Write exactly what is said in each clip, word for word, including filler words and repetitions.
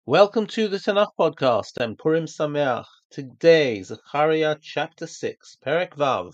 Welcome to the Tanakh podcast and Purim Sameach. Today, Zechariah chapter six, Perek Vav.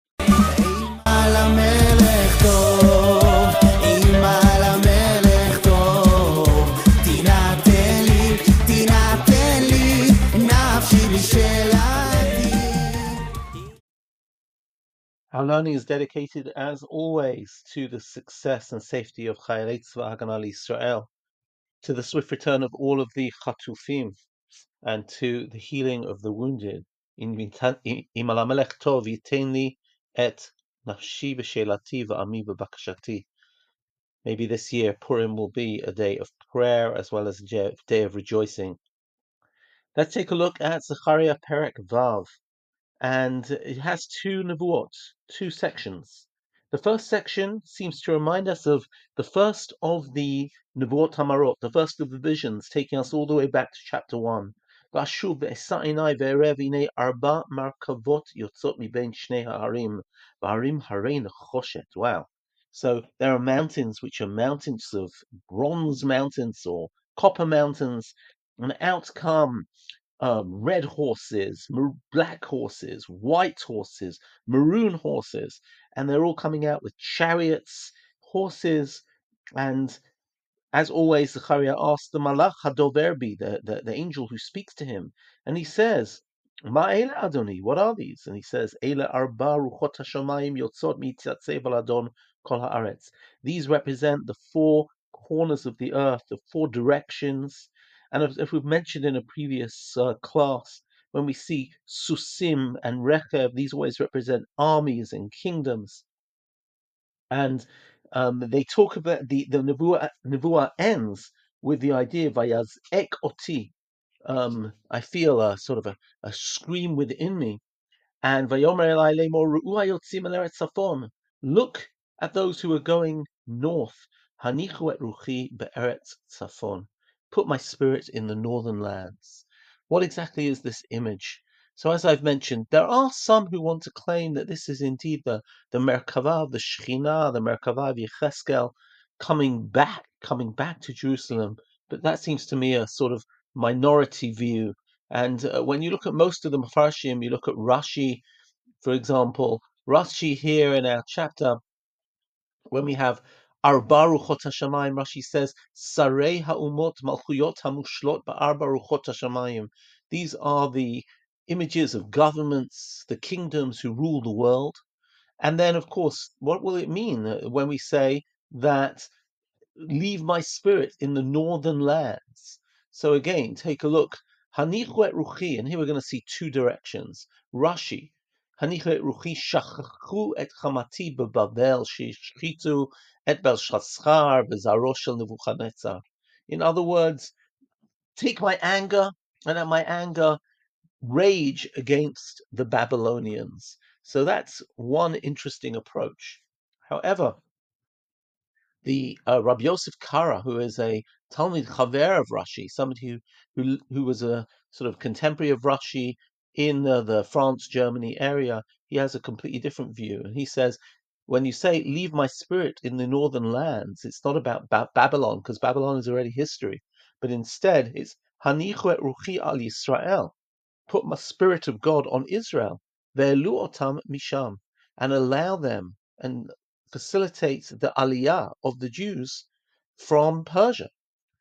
Our learning is dedicated, as always, to the success and safety of Chayalei Tzva Haganah Yisrael, to the swift return of all of the Chatufim, and to the healing of the wounded. In Im Alamelech Tov Yitein li et nafshi v'shelati v'ami v'bakashati. Maybe this year Purim will be a day of prayer as well as a day of rejoicing. Let's take a look at Zechariah Perek Vav, and it has two nevuot, two sections. The first section seems to remind us of the first of the nevuot hamarot, the first of the visions, taking us all the way back to chapter one. Vashuv ve'esa'inai ve'erev hinei arba markavot yotzot mibein shnei ha'arim, v'harim harei nechoshet. Wow. So there are mountains which are mountains of bronze mountains or copper mountains, and out come um, red horses, black horses, white horses, maroon horses, and they're all coming out with chariots, horses, and as always, Zechariah asks the Malach Hadoverbi, the, the, the angel who speaks to him, and he says, Ma Eila Adoni, what are these? And he says, Eila Arba Ruchot HaShamayim Yotzot Mitzatzev Al Adon Kol Haaretz. These represent the four corners of the earth, the four directions. And if, if we've mentioned in a previous uh, class, when we see Susim and Rechev, these always represent armies and kingdoms. And um, they talk about the the nevuah, nevuah ends with the idea vayaz ek oti. Um, I feel a sort of a, a scream within me. And vayomer elai lemor ru'u hayotzim el eretz tzafon. Look at those who are going north. Hanichu et ruchi be'eretz tzafon. Put my spirit in the northern lands. What exactly is this image? So, as I've mentioned, there are some who want to claim that this is indeed the, the Merkavah of the Shekhinah, the Merkavah of Yecheskel, coming back, coming back to Jerusalem. But that seems to me a sort of minority view. And uh, when you look at most of the Mefarshim, you look at Rashi, for example, Rashi here in our chapter, when we have Arba Ruchot HaShamayim, Rashi says, Sarei Ha'umot Malchuyot HaMushlot Ba'arba Ruchot HaShamayim. These are the images of governments, the kingdoms who rule the world. And then, of course, what will it mean when we say that leave my spirit in the northern lands? So again, take a look. Hanichu et ruchi, and here we're going to see two directions. Rashi, Hanichu et ruchi shachachu et chamati bebabel shishchitu et Belshazzar bezaro shel Nebuchadnezzar. In other words, take my anger, and at my anger rage against the Babylonians. So that's one interesting approach. However, the uh, Rabbi Yosef Kara, who is a Talmid Chaver of Rashi, somebody who, who who was a sort of contemporary of Rashi in uh, the France Germany area, he has a completely different view, and he says, when you say "leave my spirit in the northern lands," it's not about ba- Babylon, because Babylon is already history, but instead it's Hanichu et ruchi al Yisrael, put my spirit of God on Israel, ve'elu otam misham, and allow them and facilitate the aliyah of the Jews from Persia.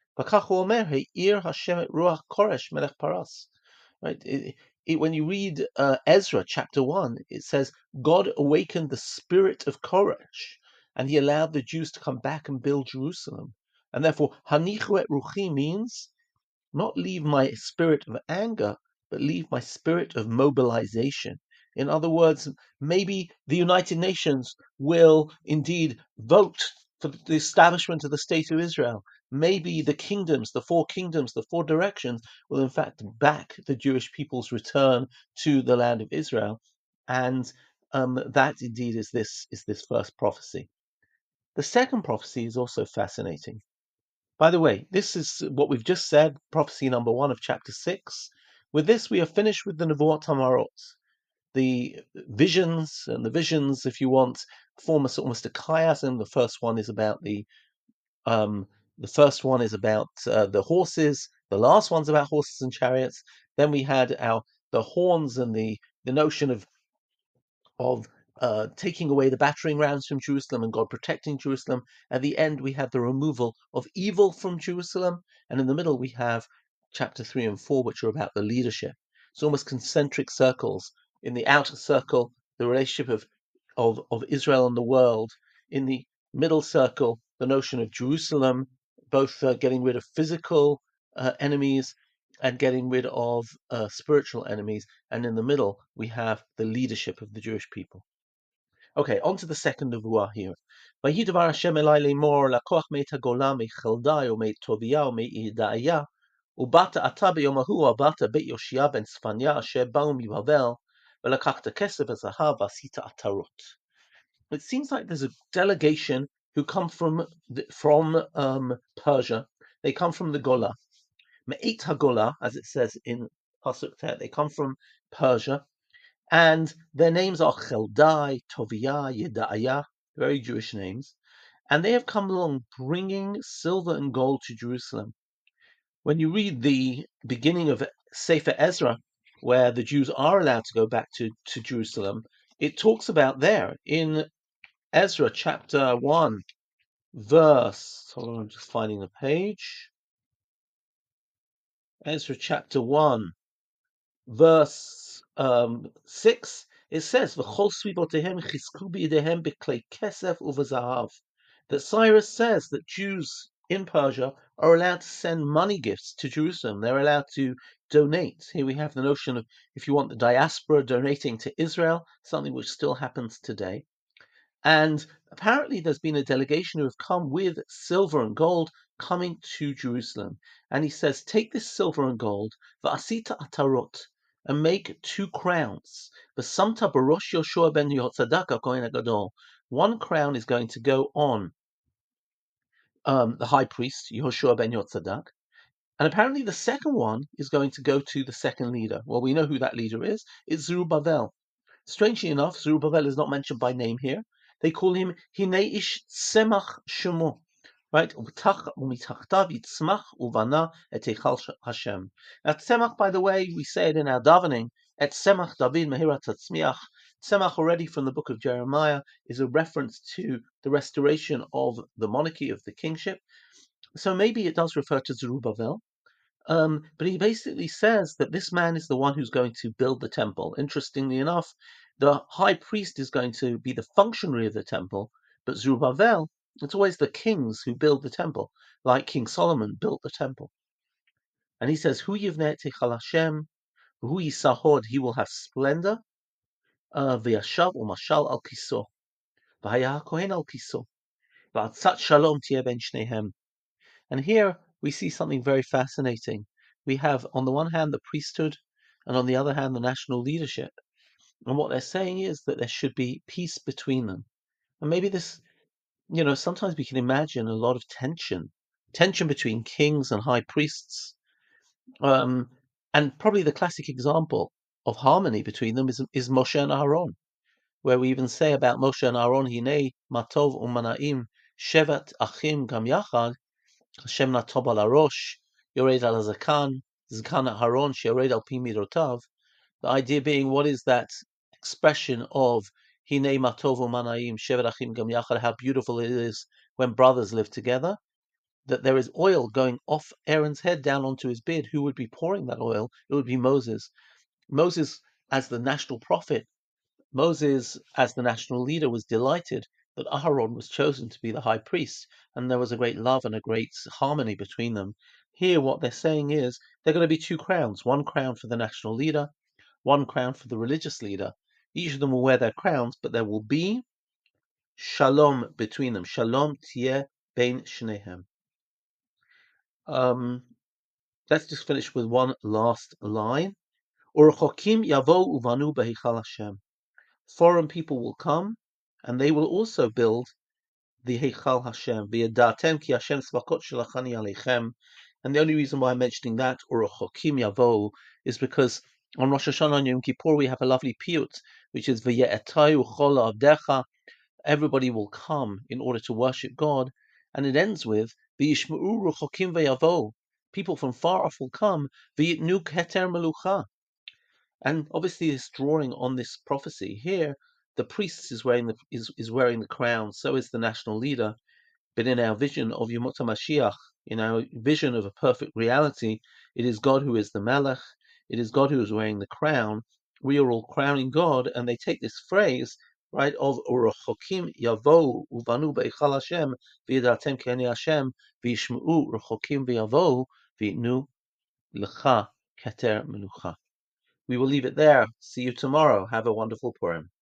Right? It, it, when you read uh, Ezra chapter one, it says God awakened the spirit of Koresh, and he allowed the Jews to come back and build Jerusalem. And therefore, Hanichu et ruchi means not leave my spirit of anger, but leave my spirit of mobilization. In other words, maybe the United Nations will indeed vote for the establishment of the State of Israel. Maybe the kingdoms, the four kingdoms, the four directions, will in fact back the Jewish people's return to the land of Israel. And um, that indeed is this is this first prophecy. The second prophecy is also fascinating. By the way, this is what we've just said, prophecy number one of chapter six. With this, we are finished with the Nevuot Hamarot. The visions, and the visions, if you want, form a, almost a chiasm. The first one is about the um, the first one is about uh, the horses, The last one's about horses and chariots. Then we had our the horns and the the notion of of uh, taking away the battering rams from Jerusalem and God protecting Jerusalem. At the end, we have the removal of evil from Jerusalem. And in the middle, we have chapter three and four, which are about the leadership. It's almost concentric circles. In the outer circle, the relationship of, of, of Israel and the world. In the middle circle, the notion of Jerusalem, both uh, getting rid of physical uh, enemies and getting rid of uh, spiritual enemies. And in the middle, we have the leadership of the Jewish people. Okay, on to the second nevuah here. ויהי דבר השם אלי לאמור, לקוח מאת הגולה, מחלדאי ומאת טוביה ומידעיה, ובאת אתה ביום ההוא, ובאת בית יאשיה בן צפניה, אשר באו מבבל, ולקחת כסף וזהב, ועשית עטרות. It seems like there's a delegation who come from the, from um, Persia. They come from the Gola. Me'it HaGola, as it says in Pasuk Tet, they come from Persia, and their names are Cheldai, Tovia, Yedaiah, very Jewish names, and they have come along bringing silver and gold to Jerusalem. When you read the beginning of Sefer Ezra, where the Jews are allowed to go back to, to Jerusalem, it talks about there in Ezra chapter one, verse, hold on, I'm just finding the page. Ezra chapter one, verse um, six, it says, "V'chol svivotehem chisku b'yidehem b'klei kesef u'v'zahav," that Cyrus says that Jews in Persia are allowed to send money gifts to Jerusalem. They're allowed to donate. Here we have the notion of, if you want, the diaspora donating to Israel, something which still happens today. And apparently there's been a delegation who have come with silver and gold coming to Jerusalem. And he says, take this silver and gold, va'asita atarot, and make two crowns. V'samta barosh Yoshua ben Yotzadak HaKohen HaGadol. One crown is going to go on um, the high priest, Yehoshua ben Yotzadak. And apparently the second one is going to go to the second leader. Well, we know who that leader is. It's Zerubbabel. Strangely enough, Zerubbabel is not mentioned by name here. They call him Hinei ish Semach Shemo, right? Umitachtav yitzmach uvana et Eichal Hashem. Now, Tzemach, by the way, we say it in our davening, et Semach David Mehirat Tatzmiach. Tzemach, already from the book of Jeremiah, is a reference to the restoration of the monarchy, of the kingship. So maybe it does refer to Zerubbabel. Um, but he basically says that this man is the one who's going to build the temple. Interestingly enough, the high priest is going to be the functionary of the temple, but Zerubbabel, it's always the kings who build the temple, like King Solomon built the temple. And he says, Hu yivneh techal Hashem, hu yisahod, he will have splendor, v'yashav u'mashal al kiso, v'haya kohen al kiso, v'atzat shalom tieh ben shnehem. And here we see something very fascinating. We have, on the one hand, the priesthood, and on the other hand, the national leadership. And what they're saying is that there should be peace between them. And maybe this, you know, sometimes we can imagine a lot of tension, tension between kings and high priests. Um, and probably the classic example of harmony between them is, is Moshe and Aaron, where we even say about Moshe and Aaron, Hinei matov umanaim shevat achim gam yachad, Hashem natob al arosh, yored al zakan, zakan haron, sheyored al pi midotav. The idea being, what is that expression of Hinei matov umanaim shevet achim gam yachad? How beautiful it is when brothers live together. That there is oil going off Aaron's head down onto his beard. Who would be pouring that oil? It would be Moses. Moses, as the national prophet, Moses, as the national leader, was delighted that Aharon was chosen to be the high priest, and there was a great love and a great harmony between them. Here, what they're saying is there are going to be two crowns, one crown for the national leader, one crown for the religious leader. Each of them will wear their crowns, but there will be shalom between them. Shalom tieh bein shnehem. Um, let's just finish with one last line. U'rechokim yavo uvanu behichal Hashem. Foreign people will come, and they will also build the Heichal Hashem. V'yadatem ki Hashem tzvakot shelachani aleichem. And the only reason why I'm mentioning that, U'rechokim yavo, is because on Rosh Hashanah and Yom Kippur we have a lovely piyut, which is V'ye'etayu chol avdecha. Everybody will come in order to worship God, and it ends with V'yishma'u rechokim v'yavo. People from far off will come. V'yitnu keter melucha. And obviously, it's drawing on this prophecy here. The priest is wearing the is, is wearing the crown. So is the national leader. But in our vision of Yemot HaMashiach, in our vision of a perfect reality, it is God who is the Melech. It is God who is wearing the crown. We are all crowning God, and they take this phrase, right, of Rechokim Yavo Uvanu Beichal Hashem V'Yadatem Ki Ani Hashem V'Yishmeu Rechokim V'Yavo V'Yitnu Lecha Keter Melucha. We will leave it there. See you tomorrow. Have a wonderful Purim.